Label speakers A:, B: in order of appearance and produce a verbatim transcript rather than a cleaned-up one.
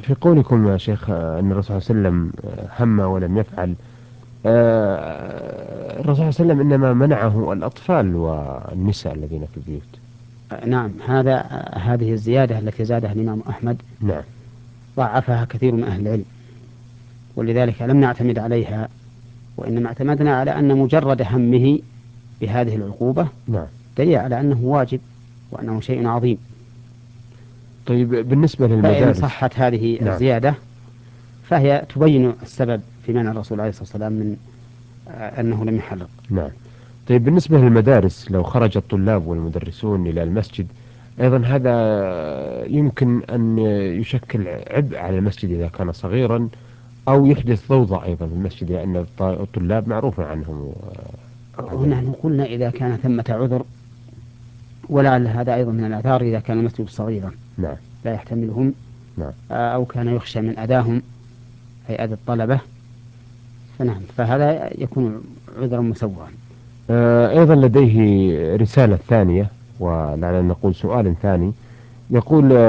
A: في قولكم يا شيخ أن الرسول صلى الله عليه وسلم هم ولم يفعل، آه، الرسول صلى الله عليه وسلم إنما منعه الأطفال والنساء الذين في البيوت.
B: نعم، هذا هذه الزيادة التي زادها الإمام أحمد
A: نعم.
B: ضعفها كثير من أهل العلم، ولذلك لم نعتمد عليها، وإنما اعتمدنا على أن مجرد همه بهذه العقوبة
A: نعم.
B: دليل على أنه واجب وأنه شيء عظيم.
A: طيب بالنسبة
B: فإن
A: للمدارس.
B: صحت هذه
A: نعم.
B: الزيادة فهي تبين السبب في منع الرسول عليه الصلاة والسلام من آه، أنه لم يحرق.
A: نعم. طيب بالنسبة للمدارس، لو خرج الطلاب والمدرسون إلى المسجد أيضا، هذا يمكن أن يشكل عبء على المسجد إذا كان صغيرا، أو يحدث ضوضاء أيضا في المسجد، لأن الط- الطلاب معروف عنهم هذا ال...
B: ونحن قلنا إذا كان ثمة عذر، ولعل هذا أيضا من الآثار، إذا كان المسجد صغيرا
A: نعم.
B: لا يحتملهم
A: نعم.
B: آه، أو كان يخشى من أذاهم أي أذى الطلبة، فنعم فهذا يكون عذرا مسوغا.
A: آه، أيضا لديه رسالة ثانية، ولعل نقول سؤال ثاني، يقول